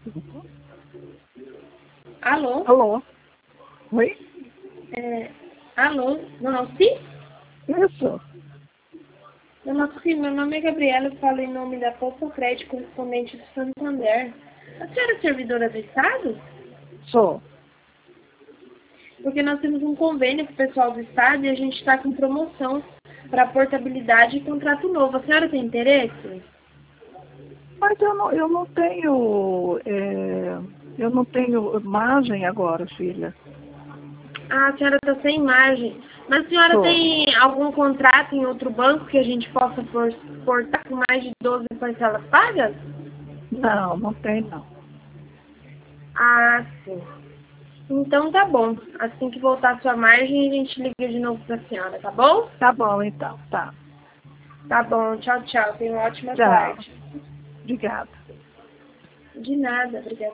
Alô? Alô? Oi? Alô? Dona Alci? Isso. Dona Alci, meu nome é Gabriela, eu falo em nome da Poupa Crédito correspondente do Santander. A senhora é servidora do Estado? Sou. Porque nós temos um convênio com o pessoal do Estado e a gente está com promoção para portabilidade e contrato novo. A senhora tem interesse? Mas eu não tenho margem agora, filha. Ah, a senhora está sem margem. Mas a senhora Sou. tem algum contrato em outro banco que a gente possa portar com mais de 12 parcelas pagas? Não, não tem não. Ah, sim. Então tá bom. Assim que voltar a sua margem, a gente liga de novo pra senhora, tá bom? Tá bom então, tá. Tá bom. Tchau, tchau. Tenha uma ótima Tchau. tarde. Obrigada. De nada. Obrigada.